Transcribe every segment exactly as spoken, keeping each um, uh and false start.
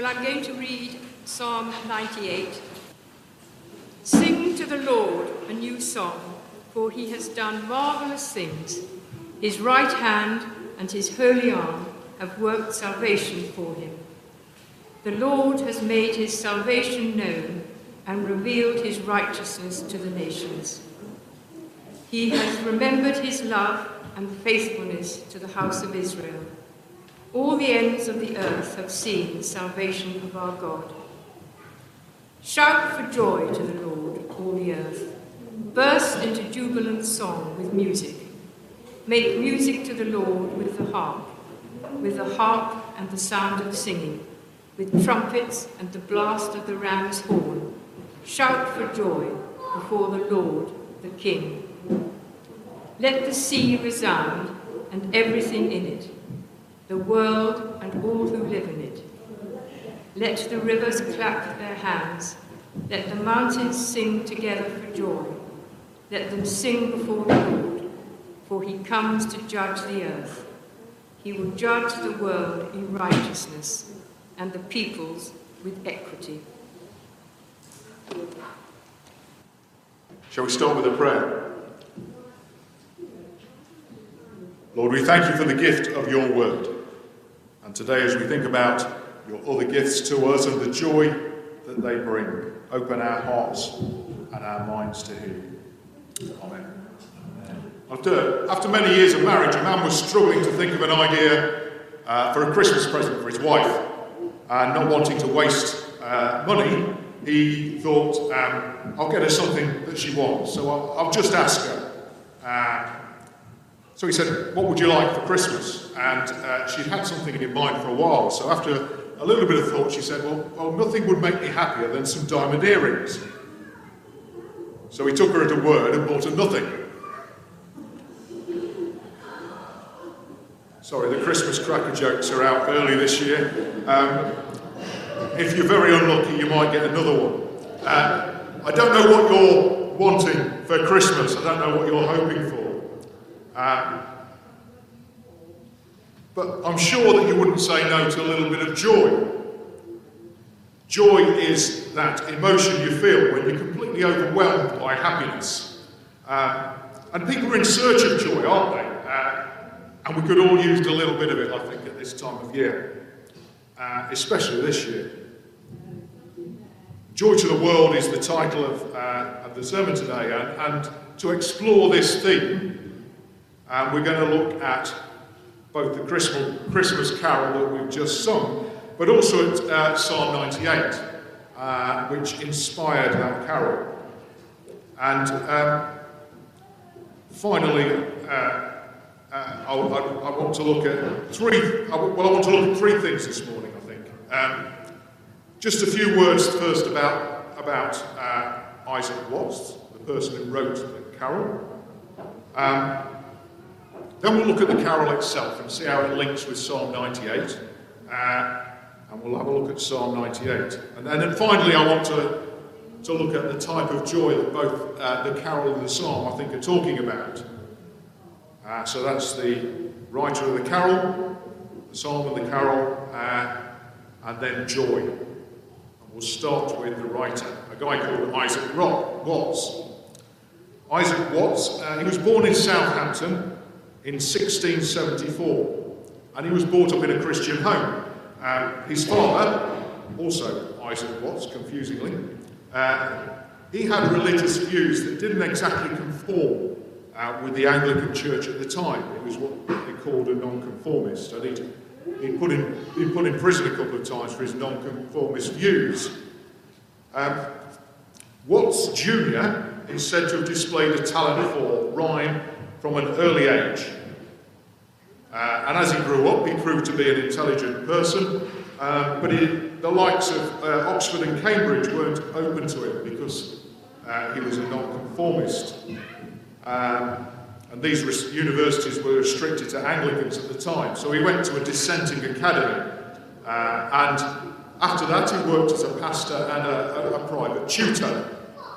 Well, I'm going to read Psalm ninety-eight. Sing to the Lord a new song, for he has done marvellous things. His right hand and his holy arm have worked salvation for him. The Lord has made his salvation known and revealed his righteousness to the nations. He has remembered his love and faithfulness to the house of Israel. All the ends of the earth have seen the salvation of our God. Shout for joy to the Lord, all the earth. Burst into jubilant song with music. Make music to the Lord with the harp, with the harp and the sound of singing, with trumpets and the blast of the ram's horn. Shout for joy before the Lord, the King. Let the sea resound and everything in it, the world and all who live in it. Let the rivers clap their hands. Let the mountains sing together for joy. Let them sing before the Lord, for he comes to judge the earth. He will judge the world in righteousness and the peoples with equity. Shall we start with a prayer? Lord, we thank you for the gift of your word. And today, as we think about your other gifts to us and the joy that they bring, open our hearts and our minds to hear you. Amen. After, after many years of marriage, a man was struggling to think of an idea uh, for a Christmas present for his wife. And not wanting to waste uh, money, he thought, um, I'll get her something that she wants. So I'll, I'll just ask her. Uh, so he said, what would you like for Christmas? And uh, she'd had something in mind for a while. So after a little bit of thought, she said, well, well, nothing would make me happier than some diamond earrings. So he took her at her word and bought her nothing. Sorry, the Christmas cracker jokes are out early this year. Um, if you're very unlucky, you might get another one. Uh, I don't know what you're wanting for Christmas. I don't know what you're hoping for. Um, but I'm sure that you wouldn't say no to a little bit of joy. Joy is that emotion you feel when you're completely overwhelmed by happiness. Um, and people are in search of joy, aren't they? Uh, and we could all use a little bit of it, I think, at this time of year. Uh, especially this year. Joy to the World is the title of, uh, of the sermon today. And, and to explore this theme, um, we're going to look at both the Christmas, Christmas carol that we've just sung, but also at uh, Psalm ninety-eight, uh, which inspired that carol. And um, finally, uh, uh, I, I, I want to look at three. I, well, I want to look at three things this morning. I think. Um, just a few words first about about uh, Isaac Watts, the person who wrote the carol. Um, then we'll look at the carol itself and see how it links with Psalm ninety-eight. Uh, And we'll have a look at Psalm ninety-eight. And then and finally, I want to, to look at the type of joy that both uh, the carol and the psalm, I think, are talking about. Uh, so that's the writer of the carol, the psalm and the carol, uh, and then joy. And we'll start with the writer, a guy called Isaac Watts. Isaac Watts, uh, he was born in Southampton in sixteen seventy-four, and he was brought up in a Christian home. Uh, his father, also Isaac Watts, confusingly, uh, he had religious views that didn't exactly conform uh, with the Anglican Church at the time. It was what they called a nonconformist, and he'd, he'd put in, been put in prison a couple of times for his nonconformist views. Um, Watts Junior is said to have displayed a talent for rhyme from an early age. Uh, and as he grew up, he proved to be an intelligent person, uh, but he, the likes of uh, Oxford and Cambridge weren't open to him because uh, he was a nonconformist. Um, and these res- universities were restricted to Anglicans at the time, so he went to a dissenting academy. Uh, and after that, he worked as a pastor and a, a, a private tutor.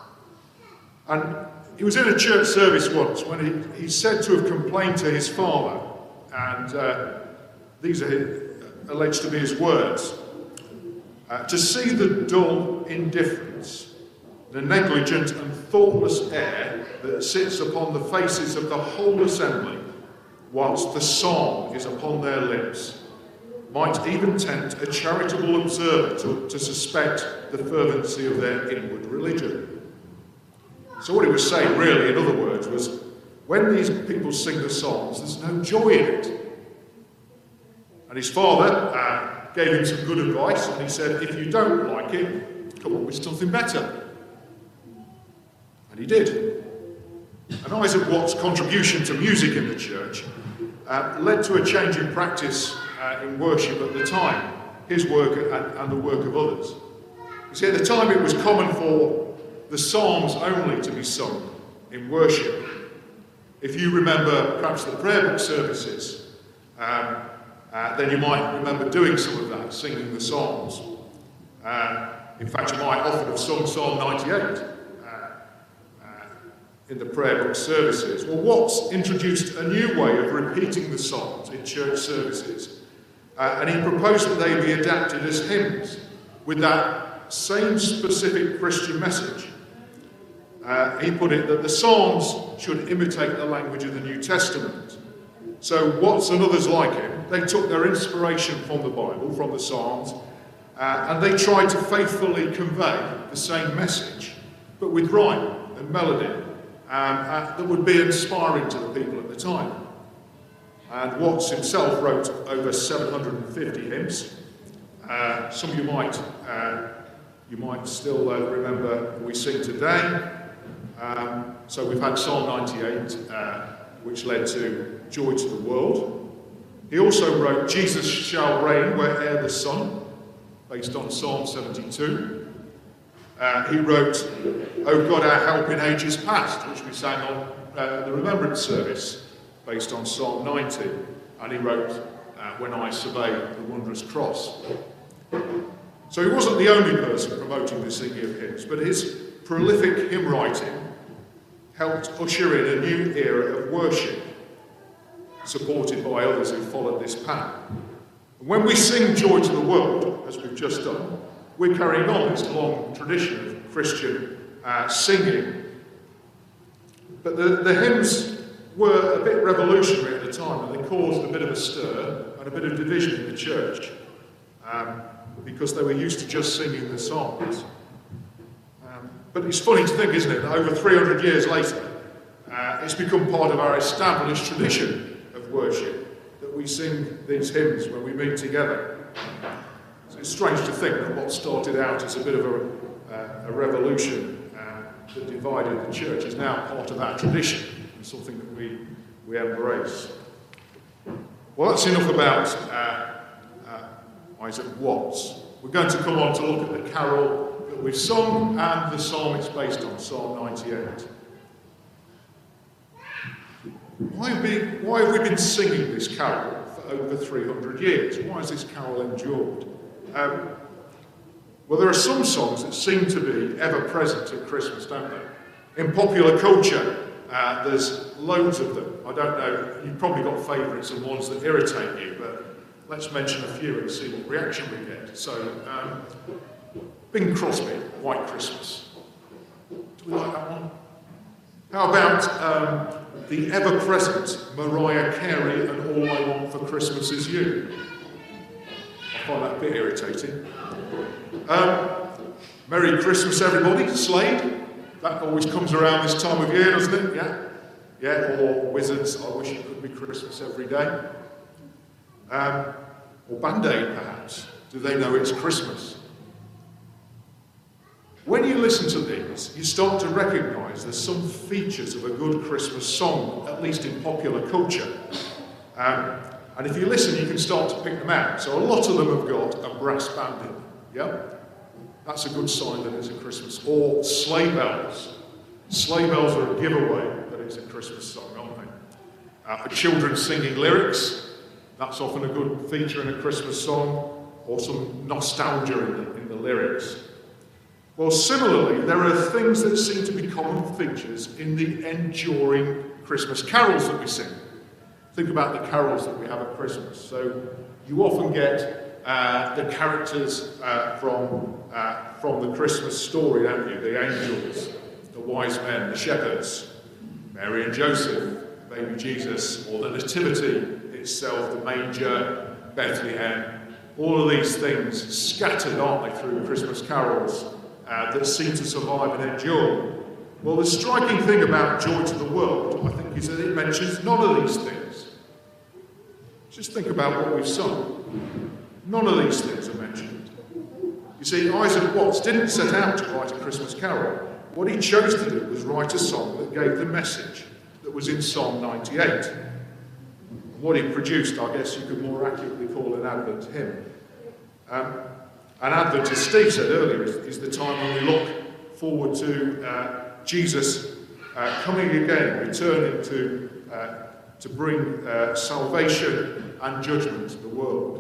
And he was in a church service once when he, he's said to have complained to his father. And uh, these are alleged to be his words. Uh, to see the dull indifference, the negligent and thoughtless air that sits upon the faces of the whole assembly, whilst the psalm is upon their lips, might even tempt a charitable observer to, to suspect the fervency of their inward religion. So what he was saying really, in other words, was when these people sing the psalms, there's no joy in it. And his father uh, gave him some good advice, and he said, if you don't like it, come up with something better. And he did. And Isaac Watts' contribution to music in the church uh, led to a change in practice uh, in worship at the time, his work and, and the work of others. You see, at the time it was common for the psalms only to be sung in worship. If you remember perhaps the prayer book services, um, uh, then you might remember doing some of that, singing the psalms. Uh, in fact, you might often have sung Psalm ninety-eight in the prayer book services. Well, Watts introduced a new way of repeating the Psalms in church services, uh, and he proposed that they be adapted as hymns with that same specific Christian message. Uh, he put it that the Psalms should imitate the language of the New Testament. So Watts and others like him, they took their inspiration from the Bible, from the Psalms, uh, and they tried to faithfully convey the same message, but with rhyme and melody. Um, uh, that would be inspiring to the people at the time. And Watts himself wrote over seven hundred fifty hymns. Uh, some of you might, uh, you might still uh, remember we sing today. Um, so we've had Psalm ninety-eight, uh, which led to Joy to the World. He also wrote Jesus Shall Reign Where'er the Sun, based on Psalm seventy-two. Uh, he wrote, O God, our help in ages past, which we sang on uh, the Remembrance service, based on Psalm ninety. And he wrote, uh, When I Survey the Wondrous Cross. So he wasn't the only person promoting the singing of hymns, but his prolific hymn writing helped usher in a new era of worship, supported by others who followed this path. And when we sing Joy to the World, as we've just done, we're carrying on this long tradition of Christian uh, singing. But the, the hymns were a bit revolutionary at the time, and they caused a bit of a stir and a bit of division in the church, um, because they were used to just singing the songs. Um, but it's funny to think, isn't it, that over three hundred years later, uh, it's become part of our established tradition of worship, that we sing these hymns when we meet together. It's strange to think that what started out as a bit of a, uh, a revolution uh, that divided the church is now part of our tradition and something that we, we embrace. Well, that's enough about uh, uh, Isaac Watts. We're going to come on to look at the carol that we've sung and the psalm it's based on, Psalm ninety-eight. Why have, we, why have we been singing this carol for over three hundred years? Why has this carol endured? Um, well, there are some songs that seem to be ever present at Christmas, don't they? In popular culture, uh, there's loads of them. I don't know, you've probably got favourites and ones that irritate you, but let's mention a few and see what reaction we get. So, um, Bing Crosby, White Christmas. Do we like that one? How about um, the ever-present Mariah Carey and All I Want for Christmas Is You? I find that a bit irritating. Um, Merry Christmas, everybody, Slade. That always comes around this time of year, doesn't it? Yeah? Yeah, or Wizards, I Wish It Could Be Christmas Every Day. Um, or Band-Aid, perhaps. Do they know it's Christmas? When you listen to these, you start to recognise there's some features of a good Christmas song, at least in popular culture. Um, And if you listen, you can start to pick them out. So a lot of them have got a brass band in them. Yeah? That's a good sign that it's a Christmas. Or sleigh bells. Sleigh bells are a giveaway that it's a Christmas song, aren't they? Uh, children singing lyrics. That's often a good feature in a Christmas song. Or some nostalgia in the, in the lyrics. Well, similarly, there are things that seem to be common features in the enduring Christmas carols that we sing. Think about the carols that we have at Christmas. So you often get uh, the characters uh, from, uh, from the Christmas story, don't you? The angels, the wise men, the shepherds, Mary and Joseph, baby Jesus, or the nativity itself, the manger, Bethlehem. All of these things scattered, aren't they, through Christmas carols uh, that seem to survive and endure. Well, the striking thing about Joy to the World, I think, is that it mentions none of these things. Just think about what we've sung. None of these things are mentioned. You see, Isaac Watts didn't set out to write a Christmas carol. What he chose to do was write a song that gave the message that was in Psalm ninety-eight. What he produced, I guess you could more accurately call an Advent hymn. Um, an Advent, as Steve said earlier, is, is the time when we look forward to uh, Jesus uh, coming again, returning to, uh, to bring uh, salvation and judgment to the world.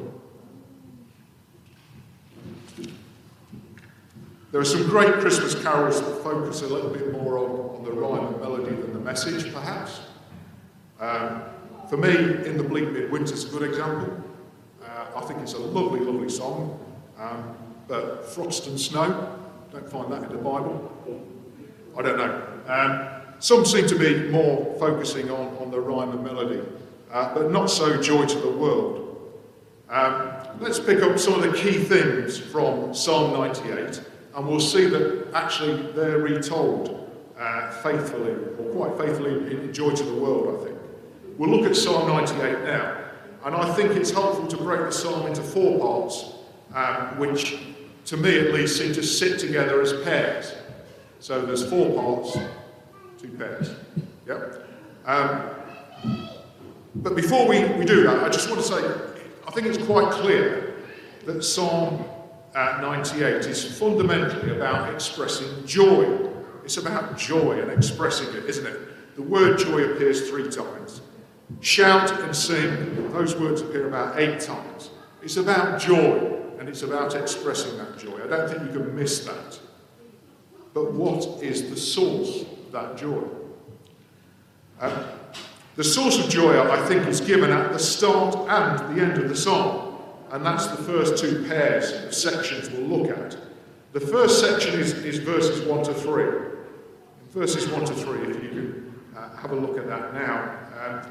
There are some great Christmas carols that focus a little bit more on, on the rhyme and melody than the message, perhaps. Um, For me, In the Bleak Midwinter is a good example. Uh, I think it's a lovely, lovely song. Um, but Frost and Snow, don't find that in the Bible. I don't know. Um, some seem to be more focusing on, on the rhyme and melody, uh, but not so Joy to the World. Um, let's pick up some of the key things from Psalm ninety-eight, and we'll see that actually they're retold uh, faithfully, or quite faithfully in Joy to the World, I think. We'll look at Psalm ninety-eight now, and I think it's helpful to break the psalm into four parts, um, which, to me at least, seem to sit together as pairs. So there's four parts, two pairs. Yep. Um, but before we, we do that, I just want to say, I think it's quite clear that Psalm uh, ninety-eight is fundamentally about expressing joy. It's about joy and expressing it, isn't it? The word joy appears three times. Shout and sing, those words appear about eight times. It's about joy, and it's about expressing that joy. I don't think you can miss that. But what is the source of that joy? Um, the source of joy, I think, is given at the start and the end of the psalm, and that's the first two pairs of sections we'll look at. The first section is, is verses one to three. In verses one to three, if you can uh, have a look at that now. Um,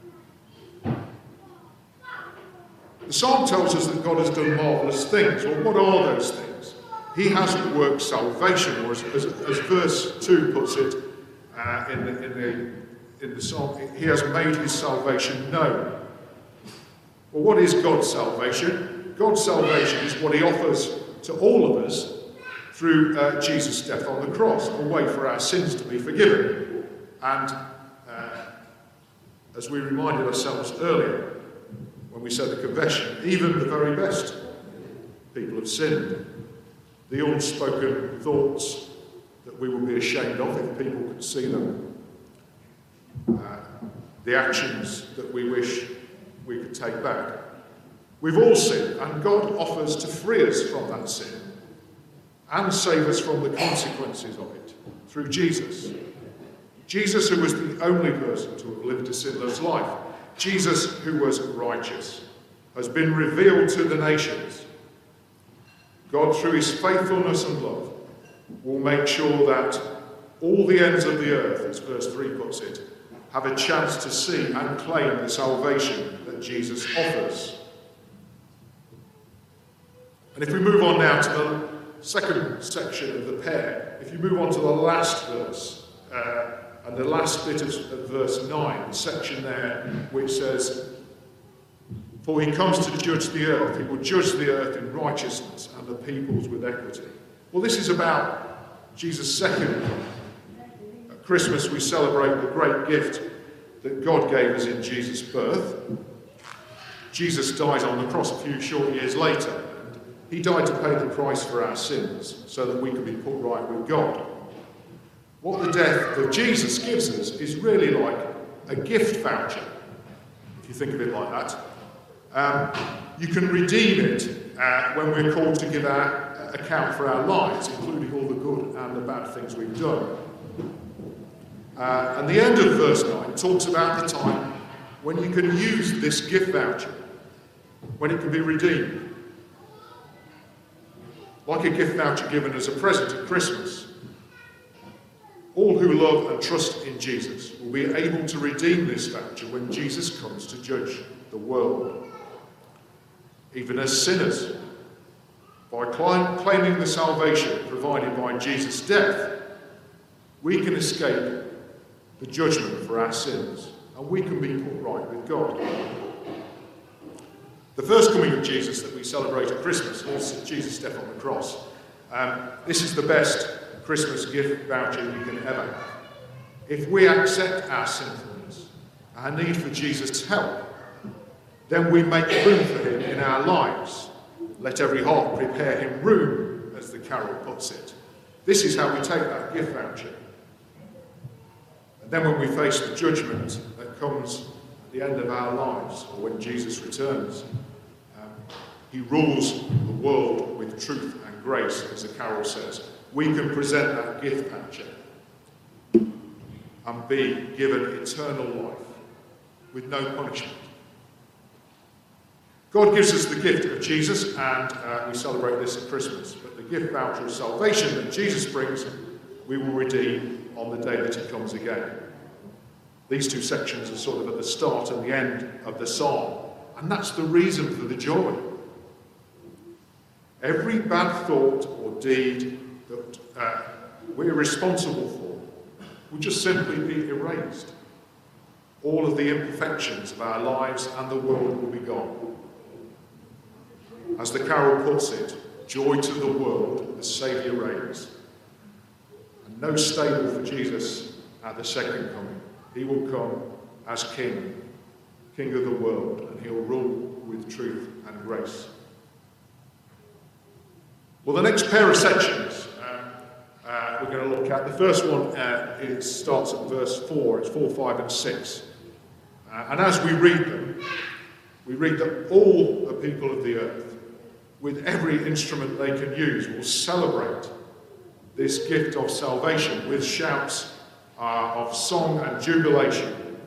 The psalm tells us that God has done marvellous things. Well, what are those things? He has worked salvation, or as, as, as verse two puts it uh, in, the, in, the, in the psalm, he has made his salvation known. Well, what is God's salvation? God's salvation is what he offers to all of us through uh, Jesus' death on the cross, a way for our sins to be forgiven. And uh, as we reminded ourselves earlier, when we said the confession, even the very best people have sinned. The unspoken thoughts that we would be ashamed of if people could see them. Uh, the actions that we wish we could take back. We've all sinned, and God offers to free us from that sin and save us from the consequences of it through Jesus. Jesus, who was the only person to have lived a sinless life. Jesus, who was righteous, has been revealed to the nations. God, through his faithfulness and love, will make sure that all the ends of the earth, as verse three puts it, have a chance to see and claim the salvation that Jesus offers. And if we move on now to the second section of the pair, if you move on to the last verse, uh, and the last bit of, of verse nine, the section there which says, "For he comes to judge the earth, he will judge the earth in righteousness and the peoples with equity." Well, this is about Jesus' second. At Christmas we celebrate the great gift that God gave us in Jesus' birth. Jesus dies on the cross a few short years later. And he died to pay the price for our sins so that we could be put right with God. What the death of Jesus gives us is really like a gift voucher, if you think of it like that. Um, you can redeem it uh, when we're called to give our uh, account for our lives, including all the good and the bad things we've done. Uh, and the end of verse nine talks about the time when you can use this gift voucher, when it can be redeemed. like a gift voucher given as a present at Christmas. All who love and trust in Jesus will be able to redeem this voucher when Jesus comes to judge the world. Even as sinners, by claiming the salvation provided by Jesus' death, we can escape the judgment for our sins, and we can be put right with God. The first coming of Jesus that we celebrate at Christmas is Jesus' death on the cross. Um, this is the best Christmas gift voucher you can ever have. If we accept our sinfulness, our need for Jesus' help, then we make room for him in our lives. Let every heart prepare him room, as the carol puts it. This is how we take that gift voucher. And then when we face the judgment that comes at the end of our lives, or when Jesus returns, um, he rules the world with truth and grace, as the carol says. We can present that gift voucher and be given eternal life with no punishment. God gives us the gift of Jesus, and uh, we celebrate this at Christmas. But the gift voucher of salvation that Jesus brings, we will redeem on the day that he comes again. These two sections are sort of at the start and the end of the psalm, and that's the reason for the joy. Every bad thought or deed that uh, we're responsible for will just simply be erased. All of the imperfections of our lives and the world will be gone. As the carol puts it, joy to the world, the Saviour reigns. And no stable for Jesus at the second coming. He will come as King, King of the world, and he'll rule with truth and grace. Well, the next pair of sections uh, uh, we're going to look at. The first one uh, it starts at verse four. It's four, five, and six. Uh, and as we read them, we read that all the people of the earth, with every instrument they can use, will celebrate this gift of salvation with shouts uh, of song and jubilation.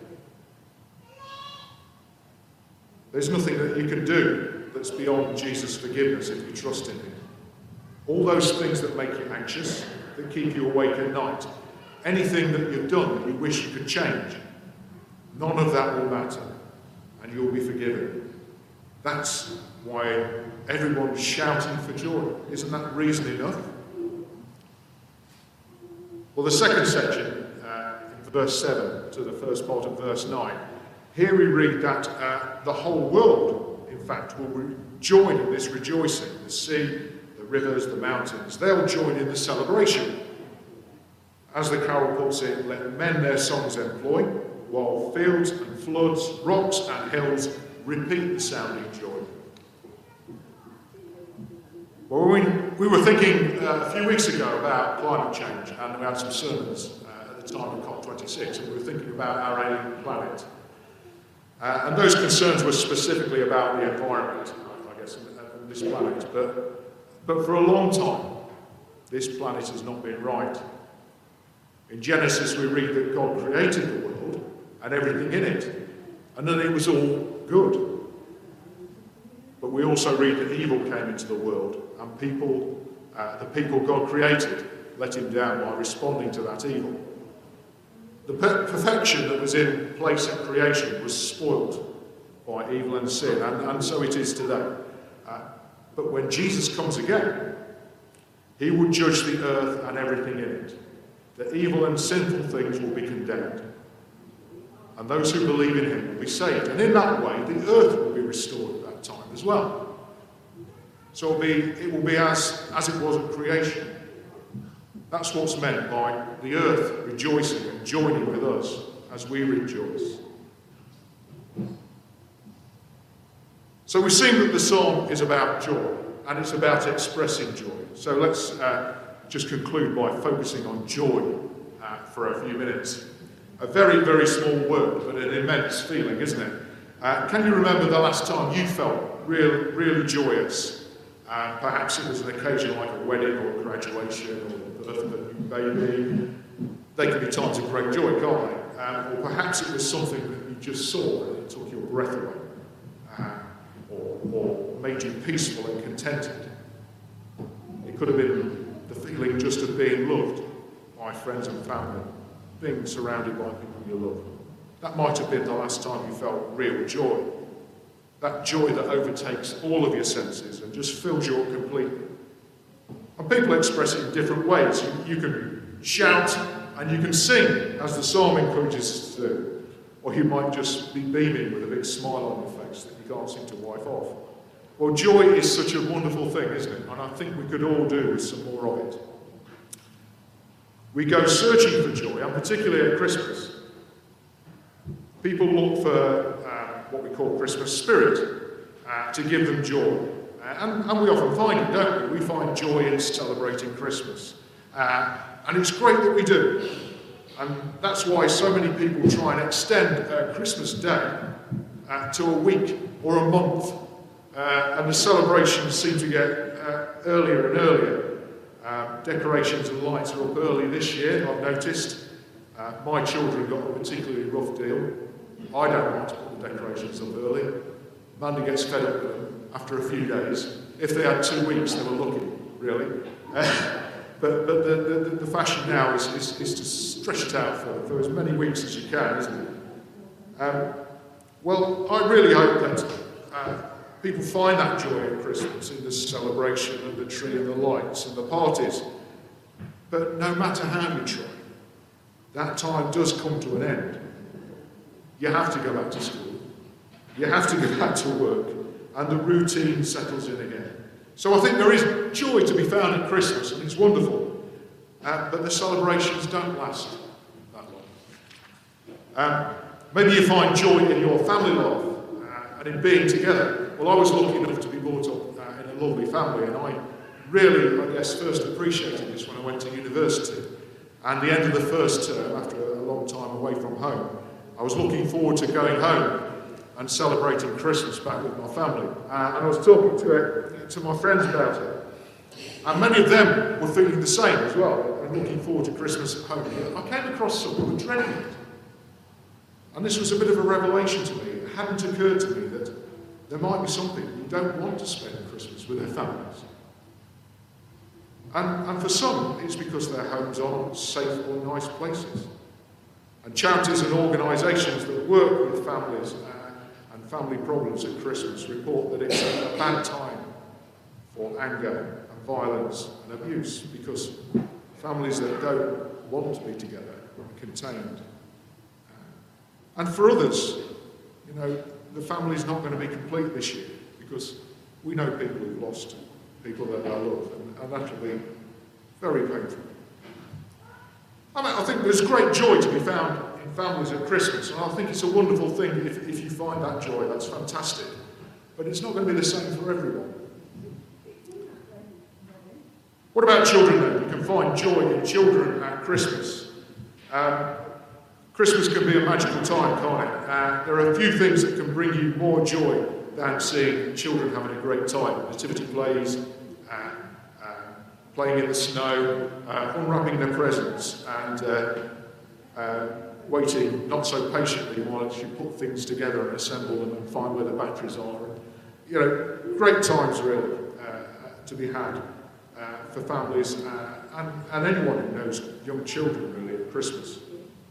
There's nothing that you can do that's beyond Jesus' forgiveness if you trust in him. All those things that make you anxious, that keep you awake at night, anything that you've done that you wish you could change, none of that will matter, and you'll be forgiven. That's why everyone's shouting for joy. Isn't that reason enough? Well, the second section, uh, in verse seven to the first part of verse nine, here we read that uh, the whole world, in fact, will re- join in this rejoicing. The sea, the rivers, the mountains, they'll join in the celebration. As the carol puts it, let men their songs employ, while fields and floods, rocks and hills repeat the sounding joy. Well, we, we were thinking uh, a few weeks ago about climate change, and we had some sermons uh, at the time of COP twenty-six, and we were thinking about our alien planet. Uh, and those concerns were specifically about the environment, I guess, and this planet. But, but for a long time, this planet has not been right. In Genesis, we read that God created the world and everything in it, and that it was all good. But we also read that evil came into the world, and people, uh, the people God created, let him down by responding to that evil. The per- perfection that was in place at creation was spoilt by evil and sin, and, and so it is today. Uh, but when Jesus comes again, he will judge the earth and everything in it. The evil and sinful things will be condemned, and those who believe in him will be saved. And in that way, the earth will be restored at that time as well. So it'll be, it will be as, as it was at creation. That's what's meant by the earth rejoicing and joining with us as we rejoice. So we've seen that the psalm is about joy, and it's about expressing joy. So let's uh, just conclude by focusing on joy uh, for a few minutes. A very, very small word, but an immense feeling, isn't it? Uh, can you remember the last time you felt really, really joyous? Uh, perhaps it was an occasion like a wedding or a graduation or the birth of a new baby. They can be times of great joy, can't they? Um, or perhaps it was something that you just saw and it took your breath away, uh, or, or made you peaceful and contented. It It could have been the feeling just of being loved by friends and family, being surrounded by people you love. That might have been the last time you felt real joy. That joy that overtakes all of your senses and just fills you up completely. And people express it in different ways. You, you can shout and you can sing, as the psalm encourages us to do. Or you might just be beaming with a big smile on your face that you can't seem to wipe off. Well, joy is such a wonderful thing, isn't it? And I think we could all do with some more of it. We go searching for joy, and particularly at Christmas. People look for uh, what we call Christmas spirit uh, to give them joy. Uh, and, and we often find it, don't we? We find joy in celebrating Christmas. Uh, and it's great that we do. And that's why so many people try and extend uh, Christmas Day uh, to a week or a month. Uh, and the celebrations seem to get uh, earlier and earlier. Um, decorations and lights are up early this year, I've noticed. Uh, my children got a particularly rough deal. I don't like to put the decorations up early. Mandy gets fed up with them after a few days. If they had two weeks, they were lucky, really. Uh, but but the, the, the fashion now is, is, is to stretch it out for, for as many weeks as you can, isn't it? Um, well, I really hope that uh, people find that joy at Christmas in the celebration and the tree and the lights and the parties. But no matter how you try, that time does come to an end. You have to go back to school. You have to go back to work. And the routine settles in again. So I think there is joy to be found at Christmas, and it's wonderful. Uh, but the celebrations don't last that long. Um, maybe you find joy in your family life uh, and in being together. Well, I was lucky enough to be brought up uh, in a lovely family, and I really, I guess, first appreciated this when I went to university. And the end of the first term, after a long time away from home, I was looking forward to going home and celebrating Christmas back with my family. Uh, and I was talking to, it, to my friends about it. And many of them were feeling the same as well, and looking forward to Christmas at home. I came across someone who was dreading it. And this was a bit of a revelation to me. It hadn't occurred to me that there might be some people who don't want to spend Christmas with their families. And, and for some, it's because their homes aren't safe or nice places. And charities and organisations that work with families uh, and family problems at Christmas report that it's a bad time for anger and violence and abuse, because families that don't want to be together are contained. Uh, and for others, you know, the family's not going to be complete this year, because we know people who've lost people that they love, and, and that will be very painful. I mean, I think there's great joy to be found in families at Christmas, and I think it's a wonderful thing if, if you find that joy. That's fantastic. But it's not going to be the same for everyone. What about children then? You can find joy in children at Christmas. Um, Christmas can be a magical time, can't it? Uh, there are a few things that can bring you more joy than seeing children having a great time. Nativity plays, uh, uh, playing in the snow, uh, unwrapping their presents, and uh, uh, waiting not so patiently while you put things together and assemble them and find where the batteries are. And, you know, great times really uh, to be had uh, for families uh, and, and anyone who knows young children really at Christmas.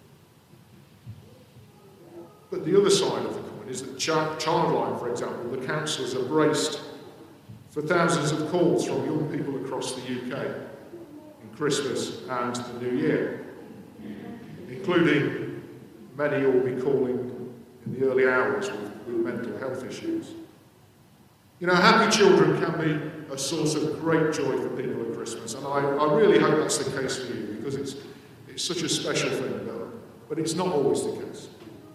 But the other side of the coin is that Childline, for example, the councillors are braced for thousands of calls from young people across the U K in Christmas and the New Year, including many who will be calling in the early hours with, with mental health issues. You know, happy children can be a source of great joy for people at Christmas, and I, I really hope that's the case for you, because it's, it's such a special thing, though. But it's not always the case.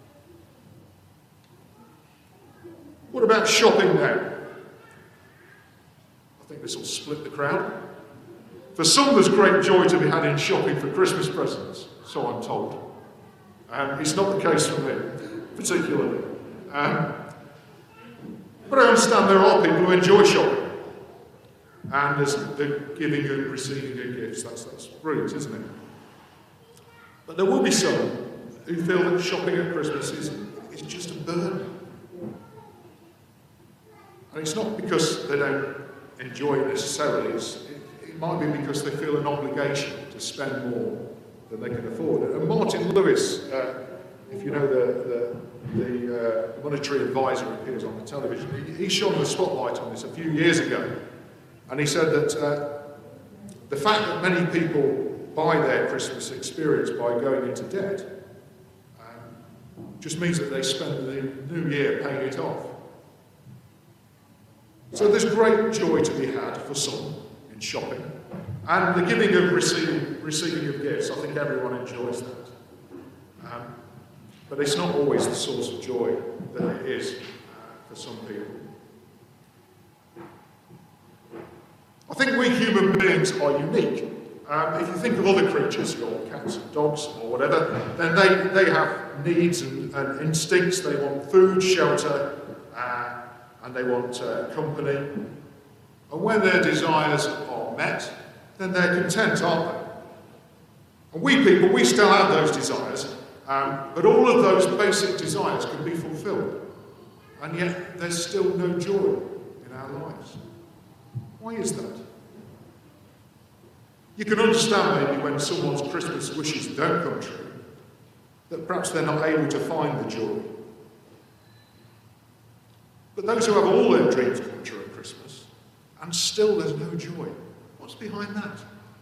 What about shopping now? I think this will split the crowd. For some, there's great joy to be had in shopping for Christmas presents, so I'm told. Um, it's not the case for me, particularly. Um, but I understand there are people who enjoy shopping. And there's the giving and receiving of gifts. That's, that's brilliant, isn't it? But there will be some who feel that shopping at Christmas is, is just a burden. And it's not because they don't enjoy it necessarily. It's, it, it might be because they feel an obligation to spend more than they can afford. And Martin Lewis, uh, if you know the, the, the uh, monetary advisor who appears on the television, he, he shone the spotlight on this a few years ago. And he said that uh, the fact that many people buy their Christmas experience by going into debt um, just means that they spend the new year paying it off. So there's great joy to be had for some in shopping. And the giving of receiving, receiving of gifts, I think everyone enjoys that. Um, but it's not always the source of joy that it is uh, for some people. I think we human beings are unique. Um, if you think of other creatures, your cats and dogs or whatever, then they, they have needs and, and instincts. They want food, shelter, uh, and they want uh, company. And when their desires are met, then they're content, aren't they? And we people, we still have those desires, um, but all of those basic desires can be fulfilled. And yet there's still no joy in our lives. Why is that? You can understand maybe when someone's Christmas wishes don't come true, that perhaps they're not able to find the joy. But those who have all their dreams come true at Christmas, and still there's no joy, what's behind that?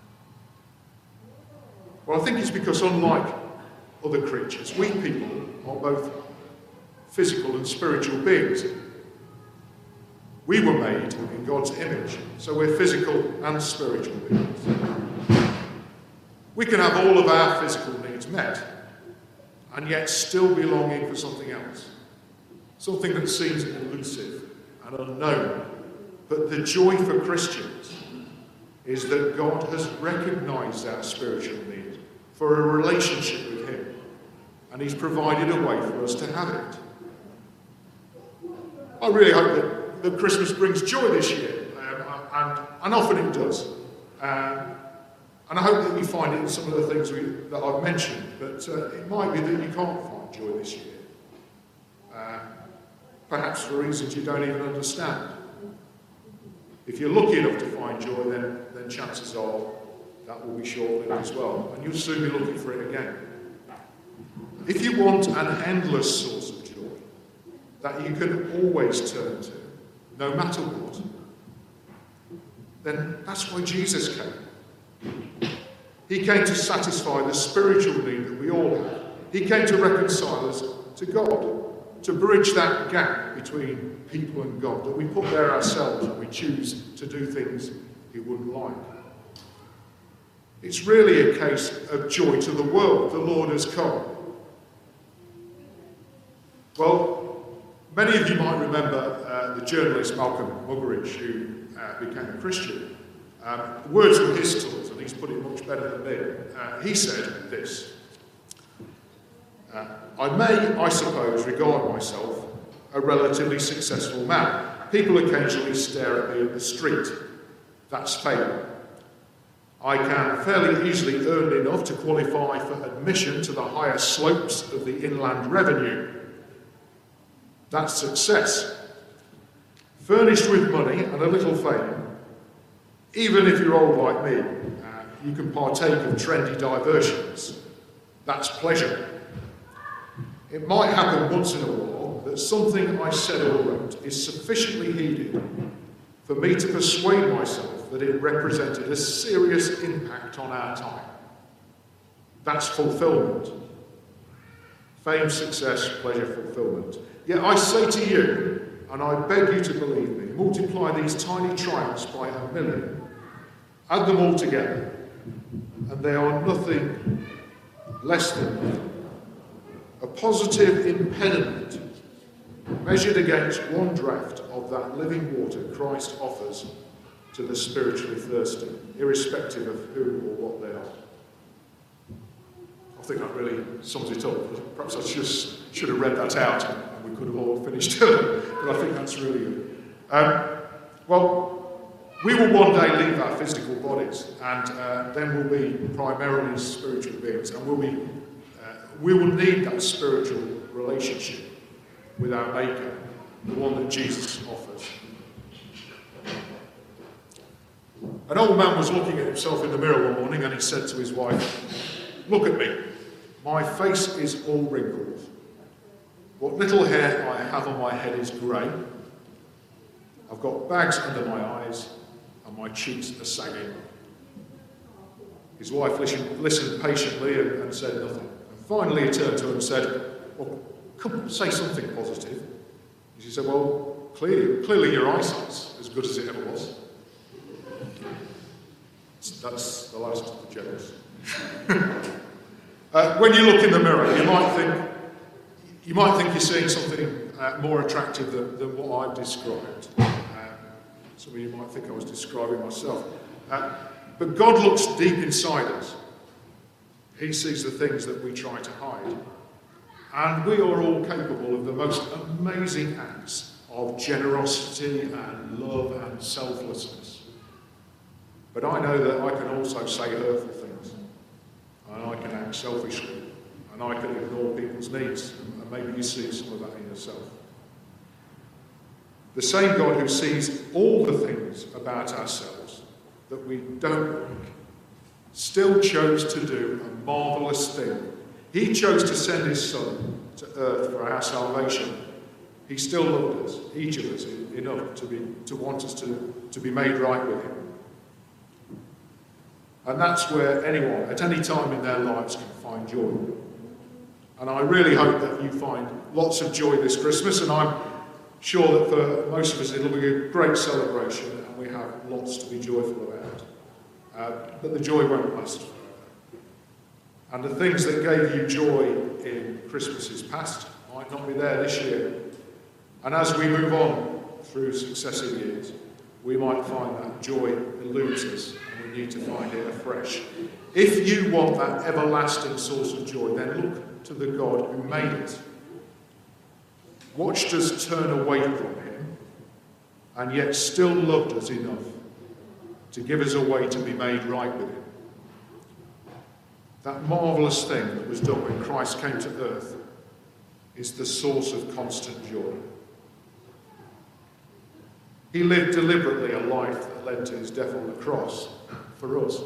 Well, I think it's because unlike other creatures, we people are both physical and spiritual beings. We were made in God's image, so we're physical and spiritual beings. We can have all of our physical needs met, and yet still be longing for something else, something that seems elusive and unknown. But the joy for Christians is that God has recognised our spiritual need for a relationship with Him, and He's provided a way for us to have it. I really hope that that Christmas brings joy this year, um, and, and often it does. Um, and I hope that you find it in some of the things we, that I've mentioned, but uh, it might be that you can't find joy this year. Uh, perhaps for reasons you don't even understand. If you're lucky enough to find joy, then, then chances are that will be short-lived as well, and you'll soon be looking for it again. If you want an endless source of joy that you can always turn to, no matter what, then that's why Jesus came. He came to satisfy the spiritual need that we all have. He came to reconcile us to God, to bridge that gap between people and God that we put there ourselves when we choose to do things He wouldn't like. It's really a case of joy to the world. The Lord has come. Well, many of you might remember uh, the journalist Malcolm Muggeridge, who uh, became a Christian. Um, the words were his taught, and he's put it much better than me. Uh, he said this: uh, I may, I suppose, regard myself a relatively successful man. People occasionally stare at me in the street. That's fame. I can fairly easily earn enough to qualify for admission to the higher slopes of the Inland Revenue. That's success. Furnished with money and a little fame, even if you're old like me, uh, you can partake of trendy diversions. That's pleasure. It might happen once in a while that something I said or wrote is sufficiently heeded for me to persuade myself that it represented a serious impact on our time. That's fulfillment. Fame, success, pleasure, fulfillment. Yet I say to you, and I beg you to believe me, multiply these tiny triumphs by a million, add them all together, and they are nothing less than a positive impediment measured against one draught of that living water Christ offers to the spiritually thirsty, irrespective of who or what they are. I think that really sums it up. Perhaps I just should have read that out and we could have all finished early, but I think that's really good. Um, well, we will one day leave our physical bodies, and uh, then we'll be primarily spiritual beings, and we'll be, uh, we will need that spiritual relationship with our Maker, the one that Jesus offers. An old man was looking at himself in the mirror one morning and he said to his wife, "Look at me. My face is all wrinkled. What little hair I have on my head is grey. I've got bags under my eyes and my cheeks are sagging." His wife listened, listened patiently and, and said nothing. And finally he turned to her and said, "Well, come on, say something positive." And she said, "Well, clearly, clearly your eyesight's as good as it ever was." That's the last of the jokes. uh, when you look in the mirror, you might think you might think you're seeing something uh, more attractive than, than what I've described. Uh, some of you might think I was describing myself. Uh, but God looks deep inside us. He sees the things that we try to hide. And we are all capable of the most amazing acts of generosity and love and selflessness. But I know that I can also say hurtful things, and I can act selfishly, and I can ignore people's needs, and maybe you see some of that in yourself. The same God who sees all the things about ourselves that we don't like still chose to do a marvellous thing. He chose to send his Son to earth for our salvation. He still loved us, each of us, enough to be to want us to, to be made right with him. And that's where anyone, at any time in their lives, can find joy. And I really hope that you find lots of joy this Christmas, and I'm sure that for most of us it'll be a great celebration, and we have lots to be joyful about. Uh, but the joy won't last forever. And the things that gave you joy in Christmases past might not be there this year. And as we move on through successive years, we might find that joy eludes us, and we need to find it afresh. If you want that everlasting source of joy, then look to the God who made it, watched us turn away from him, and yet still loved us enough to give us a way to be made right with him. That marvellous thing that was done when Christ came to earth is the source of constant joy. He lived deliberately a life that led to his death on the cross for us.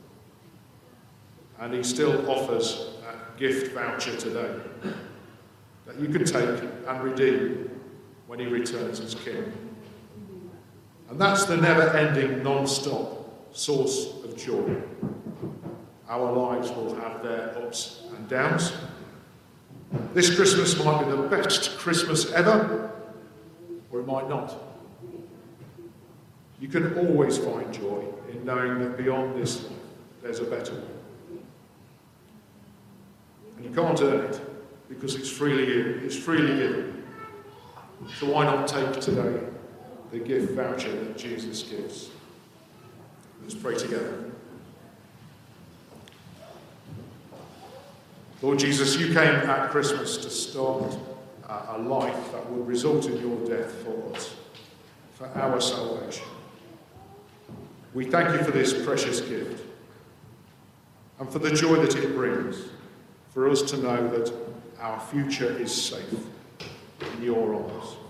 And he still offers a gift voucher today that you can take and redeem when he returns as King. And that's the never-ending, non-stop source of joy. Our lives will have their ups and downs. This Christmas might be the best Christmas ever, or it might not. You can always find joy in knowing that beyond this life, there's a better one. And you can't earn it, because it's freely given. It's freely given. So why not take today the gift voucher that Jesus gives? Let's pray together. Lord Jesus, you came at Christmas to start a life that would result in your death for us, for our salvation. We thank you for this precious gift and for the joy that it brings, for us to know that our future is safe in your arms.